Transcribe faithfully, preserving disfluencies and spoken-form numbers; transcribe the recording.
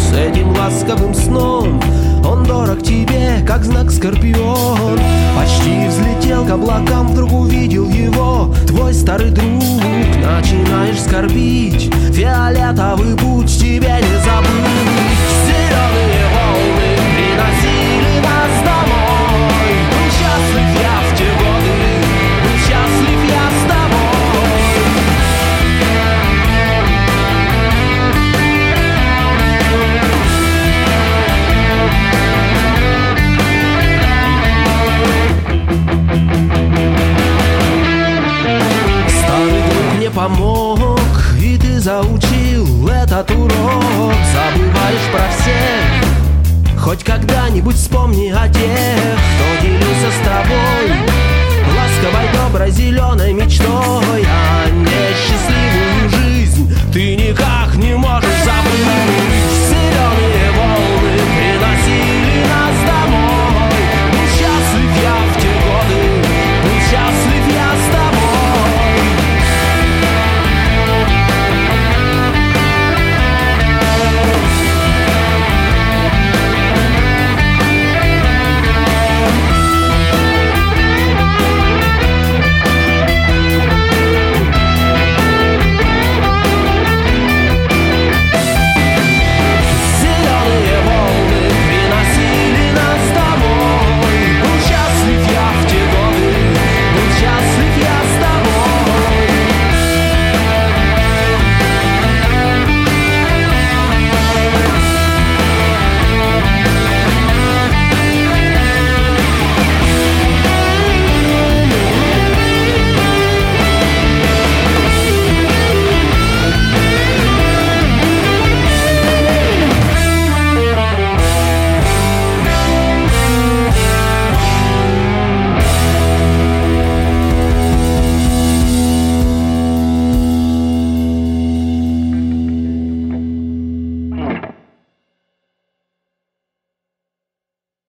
с этим ласковым сном. Он дорог тебе, как знак скорпион. Почти взлетел к облакам, вдруг увидел его, твой старый друг. Начинаешь скорбить, фиолетовый путь тебе не забыть. Зеленые волны приносили нас домой. Был счастлив я в те годы, был счастлив я с тобой. Старый друг не помог, и ты заучил этот урок. Забываешь про всех, хоть когда-нибудь вспомни о тех, кто делился с тобой ласковой, доброй, зеленой мечтой. А